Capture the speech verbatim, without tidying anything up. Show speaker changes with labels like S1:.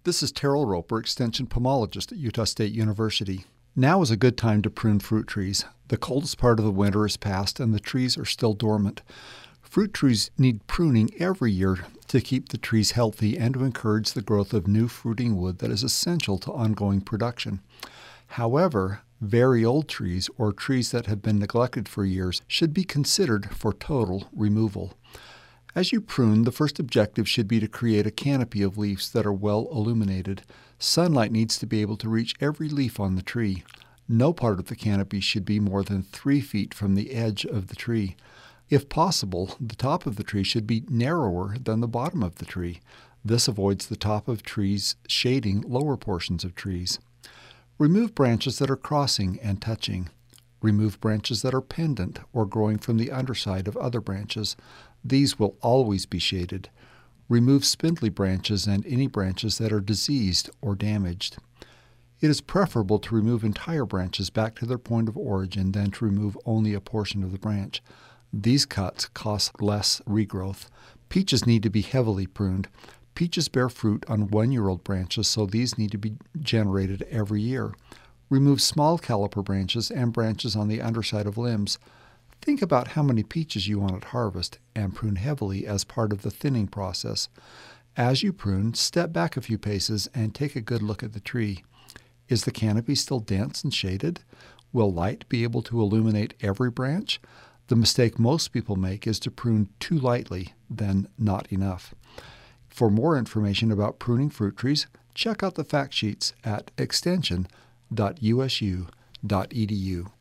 S1: This is Terrell Roper, Extension Pomologist at Utah State University. Now is a good time to prune fruit trees. The coldest part of the winter is past and the trees are still dormant. Fruit trees need pruning every year to keep the trees healthy and to encourage the growth of new fruiting wood that is essential to ongoing production. However, very old trees or trees that have been neglected for years should be considered for total removal. As you prune, the first objective should be to create a canopy of leaves that are well illuminated. Sunlight needs to be able to reach every leaf on the tree. No part of the canopy should be more than three feet from the edge of the tree. If possible, the top of the tree should be narrower than the bottom of the tree. This avoids the top of trees shading lower portions of trees. Remove branches that are crossing and touching. Remove branches that are pendant or growing from the underside of other branches. These will always be shaded. Remove spindly branches and any branches that are diseased or damaged. It is preferable to remove entire branches back to their point of origin than to remove only a portion of the branch. These cuts cost less regrowth. Peaches need to be heavily pruned. Peaches bear fruit on one-year-old branches, so these need to be generated every year. Remove small caliper branches and branches on the underside of limbs. Think about how many peaches you want at harvest and prune heavily as part of the thinning process. As you prune, step back a few paces and take a good look at the tree. Is the canopy still dense and shaded? Will light be able to illuminate every branch? The mistake most people make is to prune too lightly, then not enough. For more information about pruning fruit trees, check out the fact sheets at extension dot u s u dot e d u.